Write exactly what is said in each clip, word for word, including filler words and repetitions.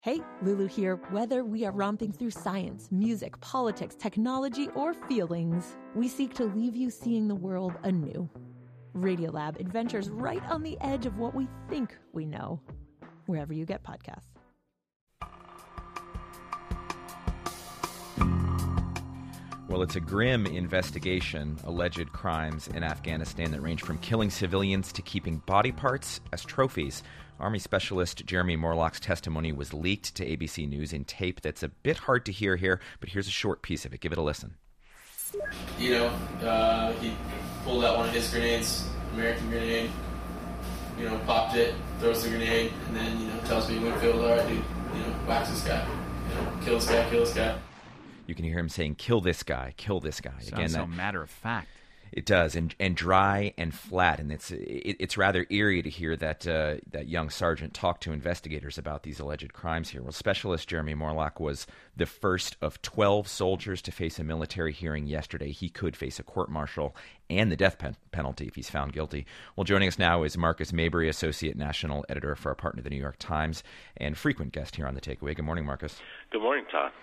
Hey, Lulu here. Whether we are romping through science, music, politics, technology, or feelings, we seek to leave you seeing the world anew. Radiolab adventures right on the edge of what we think we know, wherever you get podcasts. Well, it's a grim investigation, alleged crimes in Afghanistan that range from killing civilians to keeping body parts as trophies. Army Specialist Jeremy Morlock's testimony was leaked to A B C News in tape that's a bit hard to hear here, but here's a short piece of it. Give it a listen. You know, uh, he pulled out one of his grenades, American grenade, you know, popped it, throws the grenade, and then, you know, tells me Winfield, all right, dude, you know, whack this guy, you know, kill this guy, kill this guy. You can hear him saying, kill this guy, kill this guy. Sounds Again, so that, matter of fact. It does, and and dry and flat, and it's it, it's rather eerie to hear that uh, that young sergeant talk to investigators about these alleged crimes here. Well, Specialist Jeremy Morlock was the first of twelve soldiers to face a military hearing yesterday. He could face a court-martial and the death pen- penalty if he's found guilty. Well, joining us now is Marcus Mabry, Associate National Editor for our partner, The New York Times, and frequent guest here on The Takeaway. Good morning, Marcus. Good morning, Todd.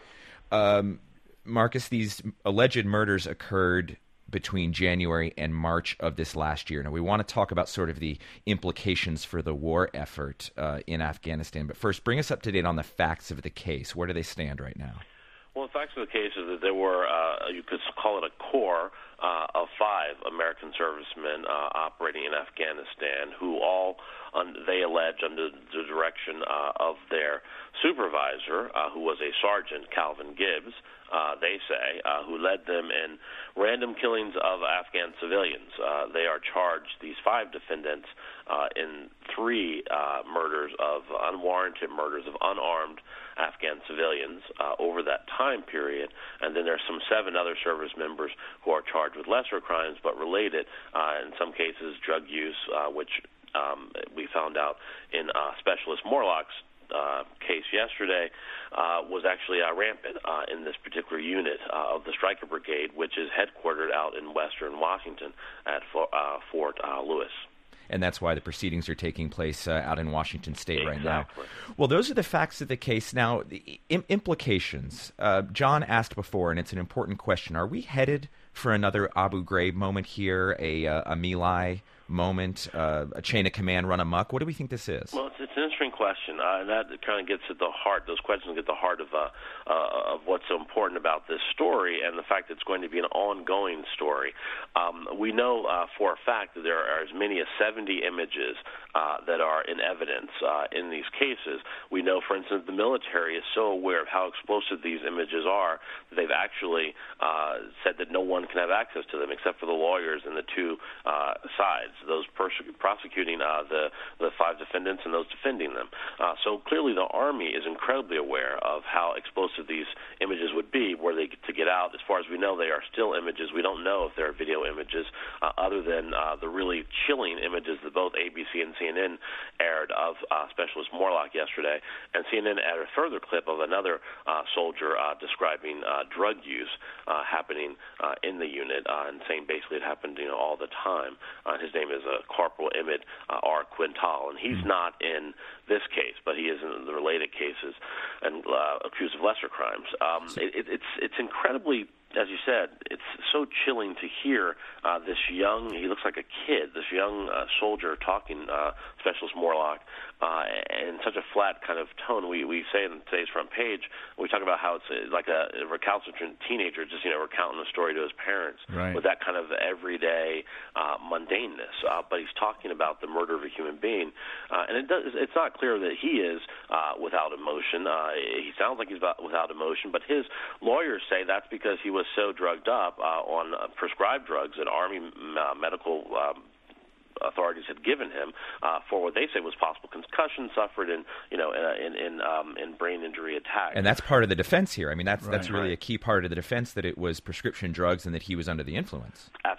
Um, Marcus, these alleged murders occurred between January and March of this last year. Now, we want to talk about sort of the implications for the war effort uh, in Afghanistan. But first, bring us up to date on the facts of the case. Where do they stand right now? Well, the facts of the case is that there were, uh, you could call it a core uh, of five American servicemen uh, operating in Afghanistan who all, un- they allege, under the direction uh, of their supervisor, uh, who was a sergeant, Calvin Gibbs, uh, they say, uh, who led them in random killings of Afghan civilians. Uh, they are charged, these five defendants, uh, in three uh, murders of unwarranted murders of unarmed Afghan civilians uh, over that time period, and then there's some seven other service members who are charged with lesser crimes but related, uh, in some cases drug use, uh, which um, we found out in uh, Specialist Morlock's uh, case yesterday, uh, was actually uh, rampant uh, in this particular unit uh, of the Stryker Brigade, which is headquartered out in western Washington at For- uh, Fort uh, Lewis. And that's why the proceedings are taking place uh, out in Washington State exactly. right now. Well, those are the facts of the case. Now, the im- implications. Uh, John asked before, and it's an important question. Are we headed for another Abu Ghraib moment here, a, uh, a My Lai moment, uh, a chain of command run amok? What do we think this is? Well, it's, it's an interesting question, uh, and that kind of gets at the heart. Those questions get at the heart of uh, uh, of what's so important about this story, and the fact that it's going to be an ongoing story. Um, we know uh, for a fact that there are as many as seventy images uh, that are in evidence uh, in these cases. We know, for instance, the military is so aware of how explosive these images are that they've actually uh, said that no one can have access to them except for the lawyers and the two uh, sides, those pers- prosecuting uh, the, the five defendants and those defending them. Uh, so clearly the Army is incredibly aware of how explosive these images would be were they to get out. As far as we know, they are still images. We don't know if there are video images uh, other than uh, the really chilling images that both A B C and C N N aired of uh, Specialist Morlock yesterday. And C N N aired a further clip of another uh, soldier uh, describing uh, drug use uh, happening uh, in the unit uh, and saying basically it happened you know, all the time. Uh, his name is uh, Corporal Emmett uh, R. Quintal, and he's not in this case, but he is in the related cases and uh, accused of lesser crimes. Um, it, it, it's it's incredibly, as you said, it's so chilling to hear uh, this young, he looks like a kid, this young uh, soldier talking, uh, Specialist Morlock, uh, in such a flat kind of tone. We we say in today's front page, we talk about how it's like a recalcitrant teenager just, you know, recounting a story to his parents right. with that kind of everyday uh, mundaneness. Uh, but he's talking about the murder of a human being, uh, and it does, it's not clear that he is uh, without emotion. Uh, he sounds like he's about, without emotion, but his lawyers say that's because he was so drugged up uh, on uh, prescribed drugs that Army uh, medical um, authorities had given him uh, for what they say was possible concussion suffered in, you know, in in, in, um, in brain injury attack. And that's part of the defense here. I mean, that's Right. that's really Right. a key part of the defense, that it was prescription drugs and that he was under the influence. Absolutely.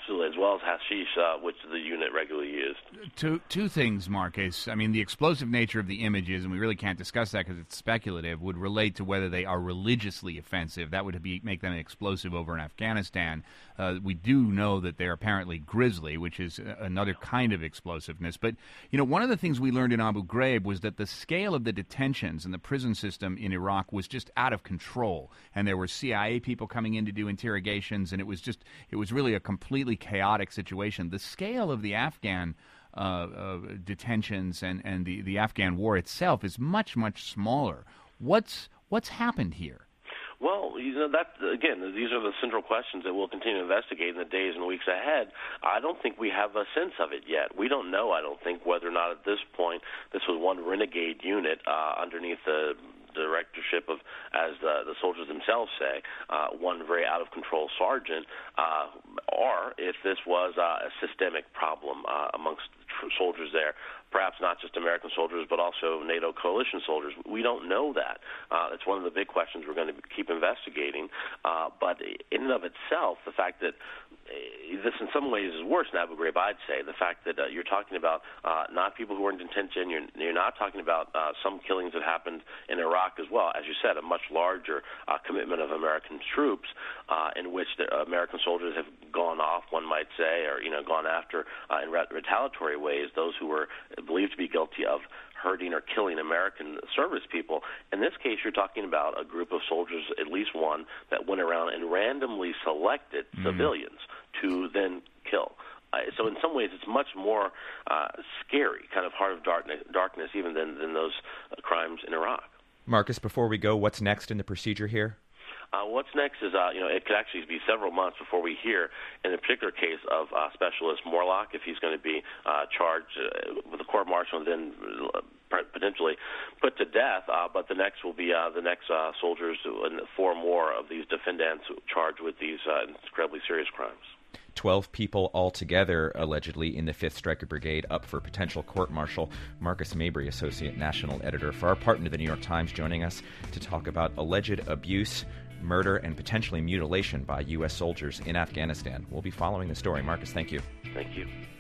absolutely, as well as hashish, uh, which the unit regularly used. Two two things, Marcus. I mean, the explosive nature of the images, and we really can't discuss that because it's speculative, would relate to whether they are religiously offensive. That would be make them explosive over in Afghanistan. Uh, we do know that they're apparently grisly, which is another kind of explosiveness. But, you know, one of the things we learned in Abu Ghraib was that the scale of the detentions and the prison system in Iraq was just out of control. And there were C I A people coming in to do interrogations, and it was just, it was really a completely chaotic situation. The scale of the Afghan uh, uh, detentions and, and the, the Afghan war itself is much, much smaller. What's what's happened here? Well, you know, that, again, these are the central questions that we'll continue to investigate in the days and weeks ahead. I don't think we have a sense of it yet. We don't know, I don't think, whether or not at this point this was one renegade unit uh, underneath the directorship of, as the, the soldiers themselves say, uh, one very out-of-control sergeant, uh, or if this was uh, a systemic problem uh, amongst tr- soldiers there. Perhaps not just American soldiers, but also NATO coalition soldiers. We don't know that. Uh, it's one of the big questions we're going to keep investigating. Uh, but in and of itself, the fact that uh, this in some ways is worse than Abu Ghraib, I'd say. The fact that uh, you're talking about uh, not people who are in detention, you're, you're not talking about uh, some killings that happened in Iraq as well. As you said, a much larger uh, commitment of American troops uh, in which the American soldiers have gone off, one might say, or, you know, gone after uh, in retaliatory ways those who were believed to be guilty of hurting or killing American service people. In this case, you're talking about a group of soldiers, at least one, that went around and randomly selected mm. civilians to then kill. Uh, so in some ways, it's much more uh, scary, kind of heart of darkness, darkness even than, than those uh, crimes in Iraq. Marcus, before we go, what's next in the procedure here? Uh, what's next is, uh, you know, it could actually be several months before we hear, in the particular case of uh, Specialist Morlock, if he's going to be uh, charged uh, with a court-martial and then uh, potentially put to death. Uh, but the next will be uh, the next uh, soldiers, and four more of these defendants charged with these uh, incredibly serious crimes. Twelve people altogether, allegedly, in the fifth Stryker Brigade up for potential court-martial. Marcus Mabry, Associate National Editor for our partner, The New York Times, joining us to talk about alleged abuse, murder, and potentially mutilation by U S soldiers in Afghanistan. We'll be following the story. Marcus, thank you. Thank you.